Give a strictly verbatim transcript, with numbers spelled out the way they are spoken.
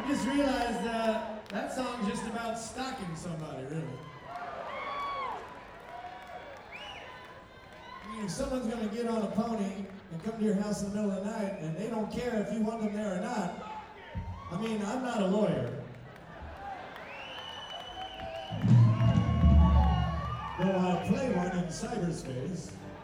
just realized uh, that song's just about stalking somebody, really. I mean, if someone's going to get on a pony and come to your house in the middle of the night and they don't care if you want them there or not, I mean, I'm not a lawyer. Though I play one in cyberspace.